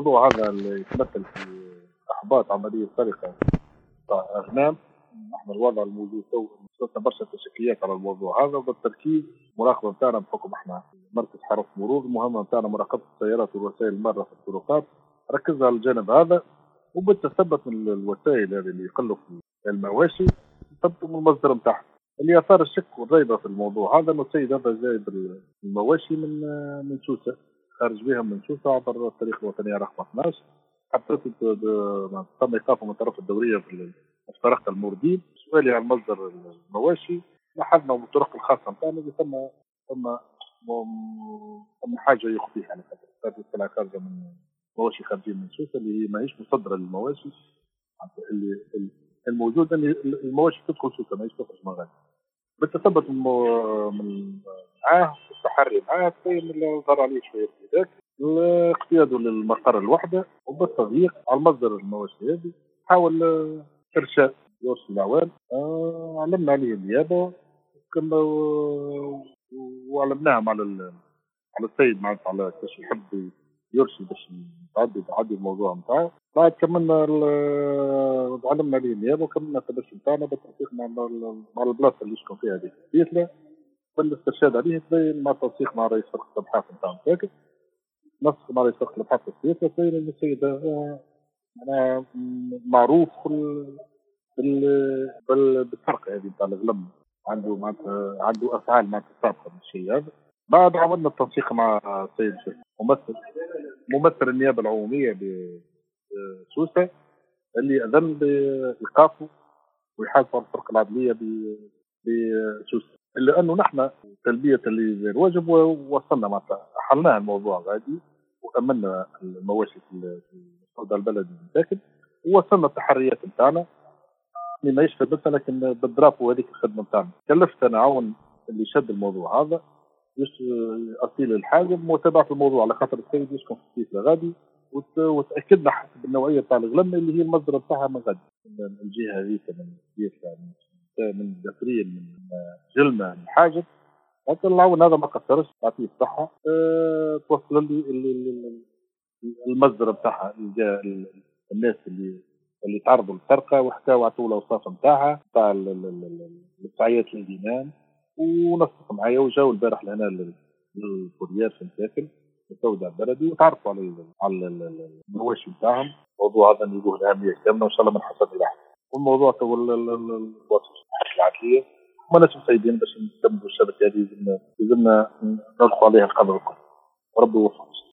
الموضوع هذا اللي يتمثل في إحباط عملية سرقة أغنام. نحن الوضع الموجود تو وصلنا برشا تشكيات على الموضوع هذا، وبالتركيز المراقبة نتاعنا بحكم احنا مركز حرس مرور، المهمة نتاعنا مراقبة السيارات والوسائل المارة في الطرقات، ركزنا على الجانب هذا. وبالتثبت من الوسائل هذه اللي يقلوا في المواشي ثبتوا من المصدر نتاعها. اللي اثار الشك والريبه في الموضوع هذا انه السيد هذا جايب المواشي من سوسه، خارج بها من سوسه عبر الطريق الوطنيه رقم 12. حتى تم ايقافه من طرف الدوريه في طريق الموردين. سؤالي عن مصدر المواشي، لاحظنا بالطرق الخاصه نتاعنا اللي ثم حاجه يخفيها، يعني هذه السلعه خارجه من مواشي خارجين من سوسه اللي هي ماهيش مصدره للمواشي. اللي الموجود ان المواشي تدخل سوسه ماهيش تخرج من غير. بالتثبت من معاه التحري معاه تبين اللي ظهر عليه شويه ارتباك، اقتياده للمقر الوحده وبالتضييق على مصدر المواشي هذه. حاول ارشاد يرسل الاعوان، علمنا عليه النيابه كما وعلمناهم على السيد معناتها على كيفاش يحب يرسل باش يعدي الموضوع نتاعه. بعد كملنا علمنا عليه النيابه وكملنا التبشر نتاعنا بالتنسيق مع البلاصه اللي يسكن فيها هذيك البيتله، بالاسترشاد عليه تبين مع التنسيق مع رئيس فرقه الابحاث نتاعنا ساكت، نسق مع رئيس فرقه الابحاث السياسيه تبين ان السيد هذا معروف بالفرقه هذه نتاع الغلم، عنده معناتها عنده افعال معناتها سابقه بالشيء هذا. بعد عملنا التنسيق مع السيد ممثل النيابه العموميه بسوسه اللي اذن بايقافه ويحاسب على الفرقه العدليه بسوسه، الا انه نحن تلبيه للواجب ووصلنا معناتها حلناها الموضوع غادي وامنا المواشي في السوداء البلدي المتاكد، ووصلنا التحريات نتاعنا ما يشفى بس، لكن بالدراب وهذيك الخدمه نتاعنا. كلفت انا عون اللي شد الموضوع هذا اصيل الحاجب متابعه الموضوع على خاطر السيد يسكن في السيف لغادي، وتاكدنا حسب النوعيه تاع الغلم اللي هي المصدر بتاعها من غادي، من الجهه هذيك من من جسرين من جلمه من حاجب. حتى العون هذا ما قصرش، يعطيه الصحه. توصل لي المصدر بتاعها، الناس اللي تعرضوا للسرقه وحكاوا عطوا الاوصاف نتاعها تاع السعيات للجنان، ونسق معايا وجاوا البارح لهنا للكوريير في مساكن السوداء البلدي وتعرفوا على المواشي نتاعهم. الموضوع هذا نلقوه الاهميه كامله وان شاء الله من حسن الى احسن. والموضوع تو الوصف العدليه ما ناس مسيدين باش نكملوا الشبكه هذه، لازمنا نلقوا عليها القدر الكل وربي يوفق.